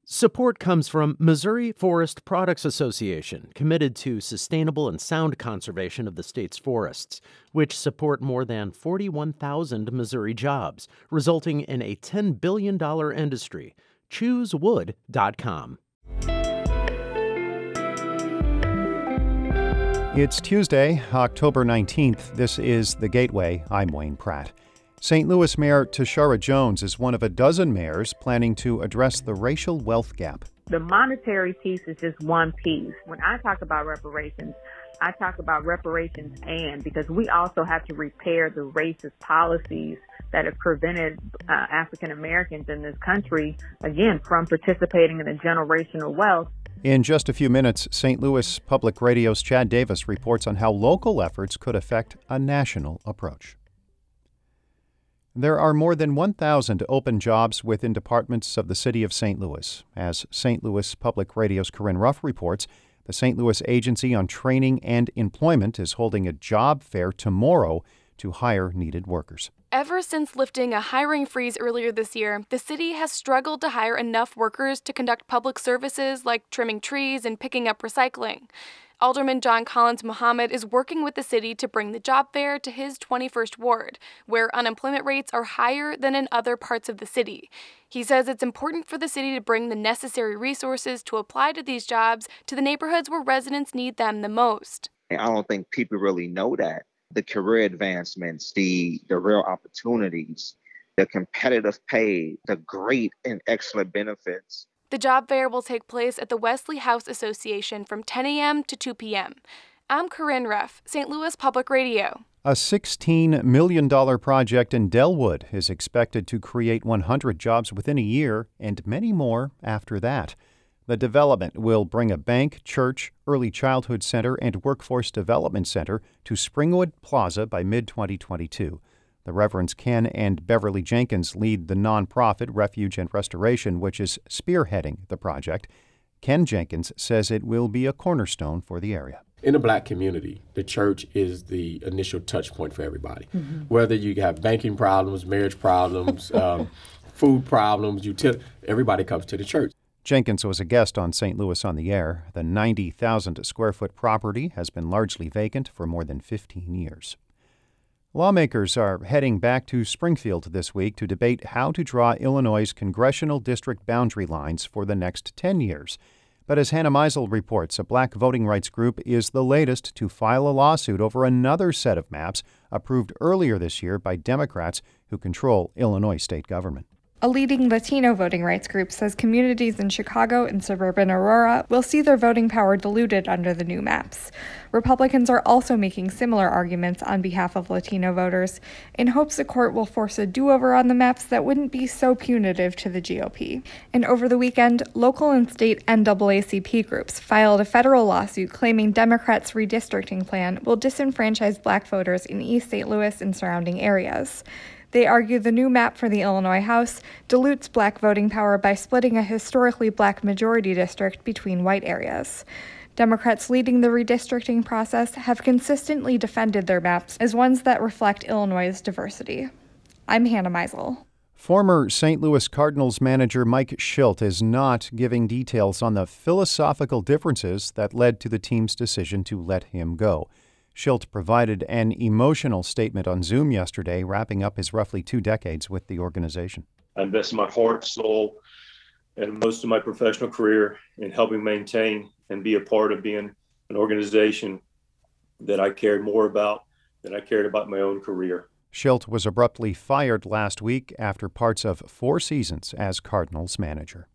Support comes from Missouri Forest Products Association, committed to sustainable and sound conservation of the state's forests, which support more than 41,000 Missouri jobs, resulting in a $10 billion industry. ChooseWood.com. It's Tuesday, October 19th. This is The Gateway. I'm Wayne Pratt. St. Louis Mayor Tishaura Jones is one of a dozen mayors planning to address the racial wealth gap. The monetary piece is just one piece. When I talk about reparations, I talk about reparations because we also have to repair the racist policies that have prevented African Americans in this country, again, from participating in the generational wealth. In just a few minutes, St. Louis Public Radio's Chad Davis reports on how local efforts could affect a national approach. There are more than 1,000 open jobs within departments of the city of St. Louis. As St. Louis Public Radio's Corinne Ruff reports, the St. Louis Agency on Training and Employment is holding a job fair tomorrow to hire needed workers. Ever since lifting a hiring freeze earlier this year, the city has struggled to hire enough workers to conduct public services like trimming trees and picking up recycling. Alderman John Collins Muhammad is working with the city to bring the job fair to his 21st ward, where unemployment rates are higher than in other parts of the city. He says it's important for the city to bring the necessary resources to apply to these jobs to the neighborhoods where residents need them the most. I don't think people really know that. The career advancements, the real opportunities, the competitive pay, the great and excellent benefits. The job fair will take place at the Wesley House Association from 10 a.m. to 2 p.m. I'm Corinne Ruff, St. Louis Public Radio. A $16 million project in Delwood is expected to create 100 jobs within a year and many more after that. The development will bring a bank, church, early childhood center, and workforce development center to Springwood Plaza by mid-2022. The Reverends Ken and Beverly Jenkins lead the nonprofit Refuge and Restoration, which is spearheading the project. Ken Jenkins says it will be a cornerstone for the area. In the Black community, the church is the initial touch point for everybody. Mm-hmm. Whether you have banking problems, marriage problems, food problems, everybody comes to the church. Jenkins was a guest on St. Louis on the Air. The 90,000 square foot property has been largely vacant for more than 15 years. Lawmakers are heading back to Springfield this week to debate how to draw Illinois' congressional district boundary lines for the next 10 years. But as Hannah Meisel reports, a Black voting rights group is the latest to file a lawsuit over another set of maps approved earlier this year by Democrats who control Illinois state government. A leading Latino voting rights group says communities in Chicago and suburban Aurora will see their voting power diluted under the new maps. Republicans are also making similar arguments on behalf of Latino voters in hopes the court will force a do-over on the maps that wouldn't be so punitive to the GOP. And over the weekend, local and state NAACP groups filed a federal lawsuit claiming Democrats' redistricting plan will disenfranchise Black voters in East St. Louis and surrounding areas. They argue the new map for the Illinois House dilutes Black voting power by splitting a historically Black majority district between white areas. Democrats leading the redistricting process have consistently defended their maps as ones that reflect Illinois' diversity. I'm Hannah Meisel. Former St. Louis Cardinals manager Mike Shildt is not giving details on the philosophical differences that led to the team's decision to let him go. Shildt provided an emotional statement on Zoom yesterday, wrapping up his roughly 2 decades with the organization. I invested my heart, soul, and most of my professional career in helping maintain and be a part of being an organization that I cared more about than I cared about my own career. Shildt was abruptly fired last week after parts of 4 seasons as Cardinals manager.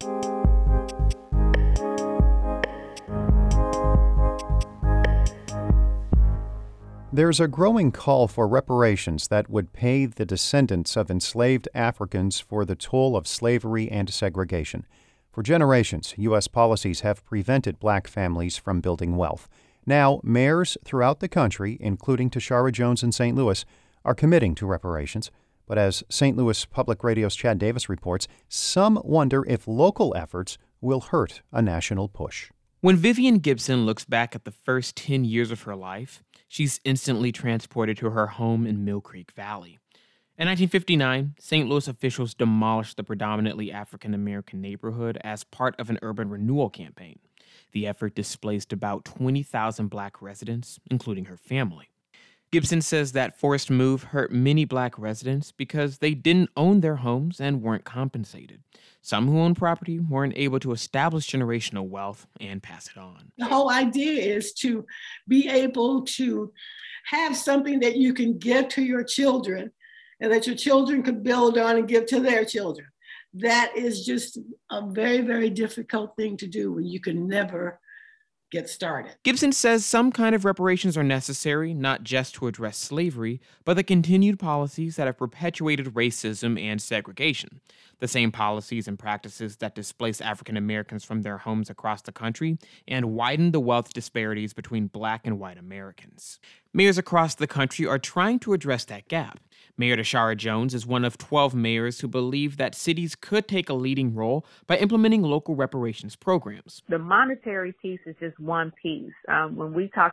There's a growing call for reparations that would pay the descendants of enslaved Africans for the toll of slavery and segregation. For generations, U.S. policies have prevented Black families from building wealth. Now, mayors throughout the country, including Tishaura Jones in St. Louis, are committing to reparations. But as St. Louis Public Radio's Chad Davis reports, some wonder if local efforts will hurt a national push. When Vivian Gibson looks back at the first 10 years of her life, she's instantly transported to her home in Mill Creek Valley. In 1959, St. Louis officials demolished the predominantly African-American neighborhood as part of an urban renewal campaign. The effort displaced about 20,000 black residents, including her family. Gibson says that forced move hurt many black residents because they didn't own their homes and weren't compensated. Some who owned property weren't able to establish generational wealth and pass it on. The whole idea is to be able to have something that you can give to your children and that your children could build on and give to their children. That is just a very, very difficult thing to do when you can never get started. Gibson says some kind of reparations are necessary, not just to address slavery, but the continued policies that have perpetuated racism and segregation. The same policies and practices that displace African Americans from their homes across the country and widen the wealth disparities between black and white Americans. Mayors across the country are trying to address that gap. Mayor Tashara Jones is one of 12 mayors who believe that cities could take a leading role by implementing local reparations programs. The monetary piece is just one piece. When I talk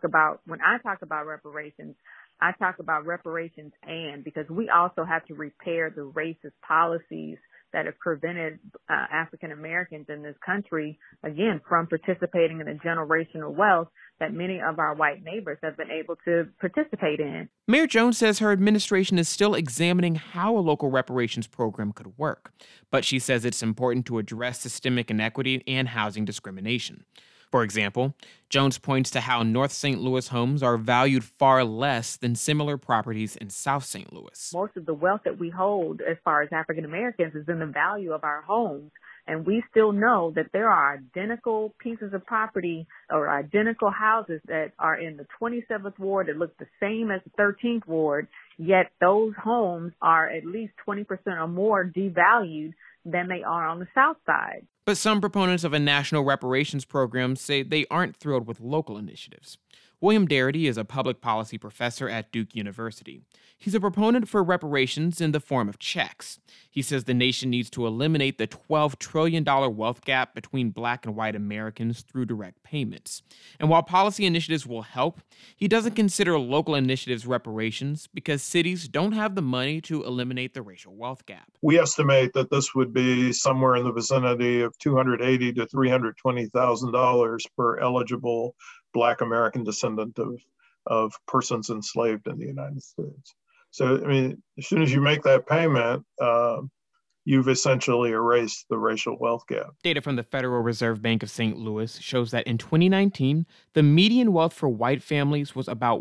about reparations, I talk about reparations because we also have to repair the racist policies that have prevented African Americans in this country, again, from participating in the generational wealth that many of our white neighbors have been able to participate in. Mayor Jones says her administration is still examining how a local reparations program could work, but she says it's important to address systemic inequity and housing discrimination. For example, Jones points to how North St. Louis homes are valued far less than similar properties in South St. Louis. Most of the wealth that we hold as far as African Americans is in the value of our homes. And we still know that there are identical pieces of property or identical houses that are in the 27th Ward that look the same as the 13th Ward, yet those homes are at least 20% or more devalued than they are on the South Side. But some proponents of a national reparations program say they aren't thrilled with local initiatives. William Darity is a public policy professor at Duke University. He's a proponent for reparations in the form of checks. He says the nation needs to eliminate the $12 trillion wealth gap between black and white Americans through direct payments. And while policy initiatives will help, he doesn't consider local initiatives reparations because cities don't have the money to eliminate the racial wealth gap. We estimate that this would be somewhere in the vicinity of $280,000 to $320,000 per eligible Black American descendant of persons enslaved in the United States. So, I mean, as soon as you make that payment, you've essentially erased the racial wealth gap. Data from the Federal Reserve Bank of St. Louis shows that in 2019, the median wealth for white families was about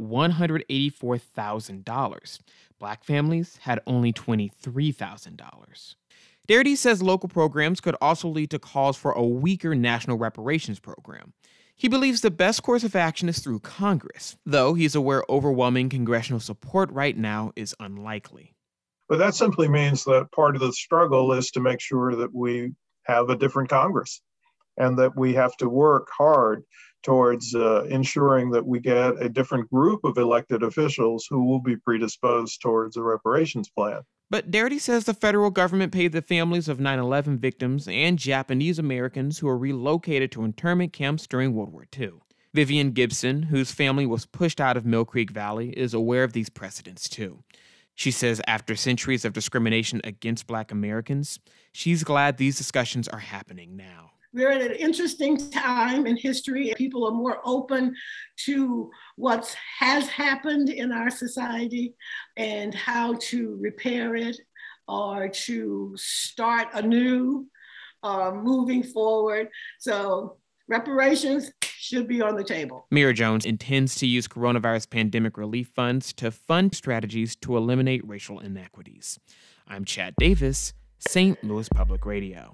$184,000. Black families had only $23,000. Darity says local programs could also lead to calls for a weaker national reparations program. He believes the best course of action is through Congress, though he's aware overwhelming congressional support right now is unlikely. But that simply means that part of the struggle is to make sure that we have a different Congress and that we have to work hard towards ensuring that we get a different group of elected officials who will be predisposed towards a reparations plan. But Darity says the federal government paid the families of 9/11 victims and Japanese Americans who were relocated to internment camps during World War II. Vivian Gibson, whose family was pushed out of Mill Creek Valley, is aware of these precedents too. She says after centuries of discrimination against Black Americans, she's glad these discussions are happening now. We're at an interesting time in history. People are more open to what has happened in our society and how to repair it or to start anew, moving forward. So reparations should be on the table. Mayor Jones intends to use coronavirus pandemic relief funds to fund strategies to eliminate racial inequities. I'm Chad Davis, St. Louis Public Radio.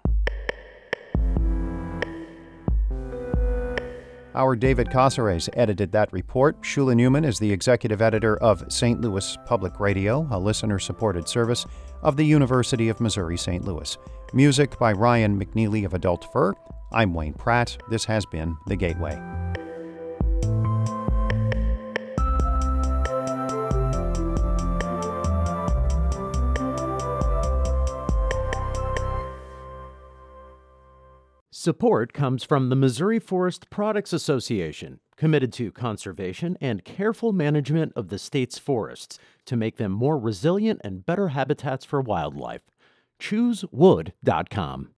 Our David Casares edited that report. Shula Newman is the executive editor of St. Louis Public Radio, a listener-supported service of the University of Missouri-St. Louis. Music by Ryan McNeely of Adult Fur. I'm Wayne Pratt. This has been The Gateway. Support comes from the Missouri Forest Products Association, committed to conservation and careful management of the state's forests to make them more resilient and better habitats for wildlife. ChooseWood.com.